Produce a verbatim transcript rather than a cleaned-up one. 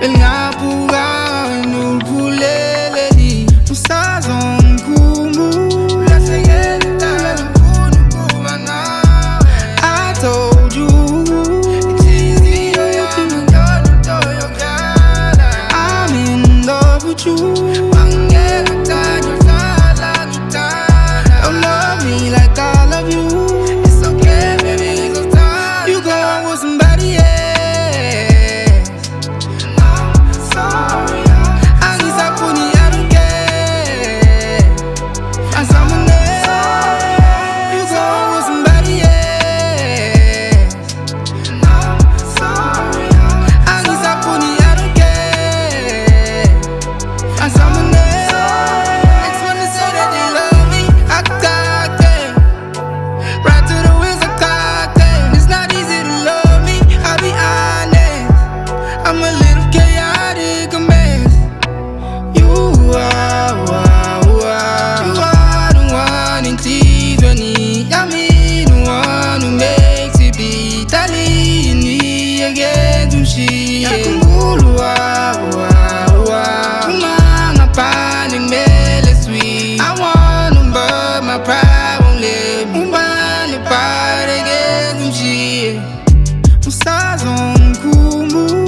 Ngapuga nulpulele di musazong kumu la segeta kunukuba nawe. I told you it's easy, I'm in love with you. Don't love me like I love you. It's okay, baby, it's time. You go with somebody else. I'm a little chaotic, a mess. You are, are, are. You are the one in Tiffany. I'm the one who makes it be Italian again to she. Yakungulu wa wa wa. Umanga paning mele sweet. I wanna but my pride won't let me. Umanga pa again to she. Musazong kumu.